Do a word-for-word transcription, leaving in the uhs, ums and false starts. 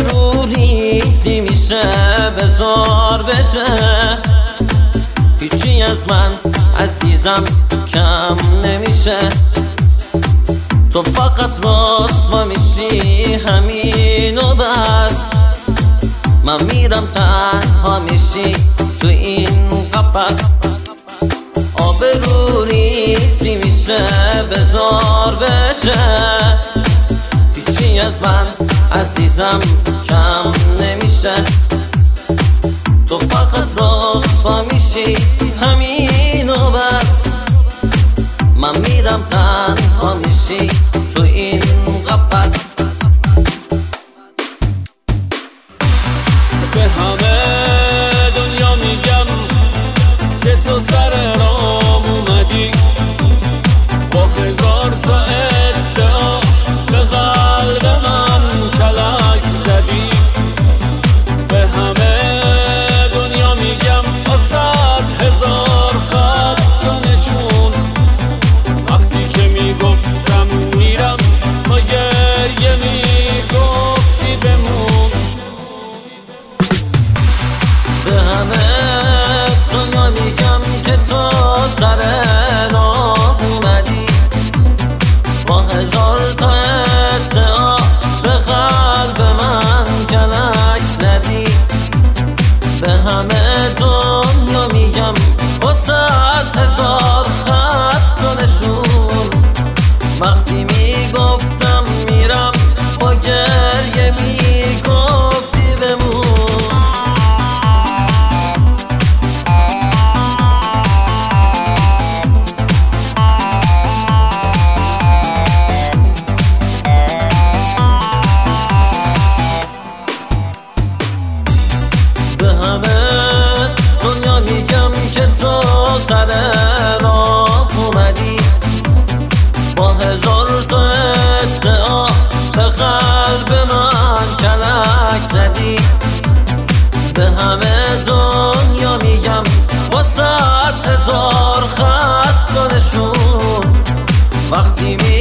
آبرو ریزی میشه بزار بشه، هیچی از من عزیزم کم نمیشه. تو فقط رسوا میشی همین و بس، من میرم تنها میشی تو این قفس. آبرو ریزی میشه بزار بشه، هیچی از من عزیزم کم نمیشه. تو فقط رسوا میشی همین و بس، من میرم تنها میشی تو این قفس. به همه دنیا میگم که تو سر رام اومدی، با هزار تا ادعا به قلب من کلک زدی. به همه دنیا میگم با صد هزار خط و نشون، وقتی که میگفتم میرم با گریه میگفتی بمون. به همه دنیا میگم که تو سر راه اومدی، با هزار تا ادعا به قلب من کلک زدی. به همه دنیا میگم با صد هزار خط و نشون، وقتی میگفتم میرم با گریه میگفتی بمون. دنیا میگم که تو سر راه اومدی، با هزار تا ادعا به قلب من کلک زدی. به همه دنیا میگم با صد هزار خط و نشون، وقتی می